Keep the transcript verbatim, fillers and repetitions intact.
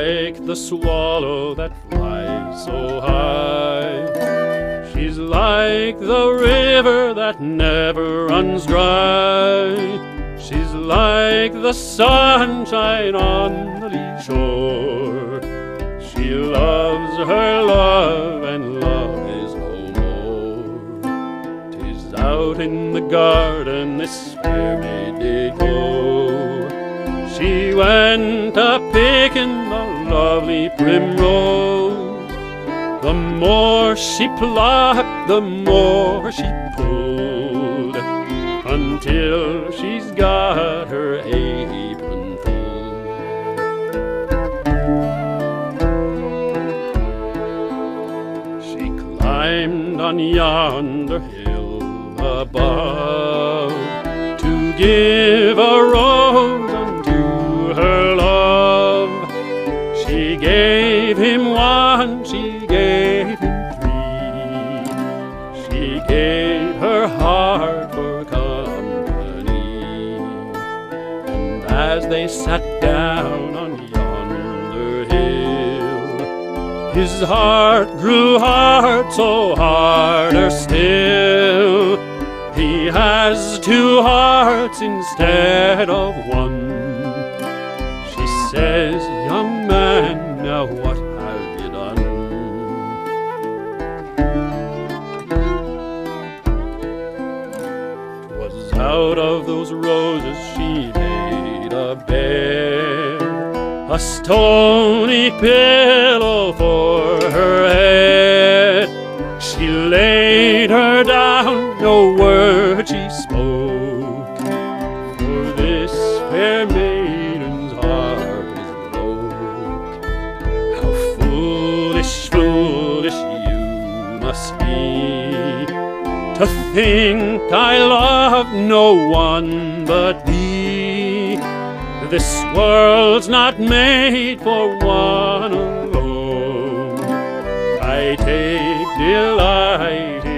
like the swallow that flies so high. She's like the river that never runs dry. She's like the sunshine on the lee shore. She loves her love and love is no more. 'Tis out in the garden this fair maid did go. She went a-picking the lovely primrose. The more she plucked, the more she pulled, until she's got her apron full. She climbed on yonder hill above to give a rose unto her love. She gave him one, she gave him three. She gave her heart for company. And as they sat down on yonder hill, his heart grew hard, so harder still. He has two hearts instead of one. She says, young man, now what have you done? 'Twas out of those roses she made a bed, a stony pillow for her head. She laid her down, no word she spoke, for this fair maiden's heart is broke. How foolish, foolish you must be, to think I love no one but thee. This world's not made for one alone. I take delight in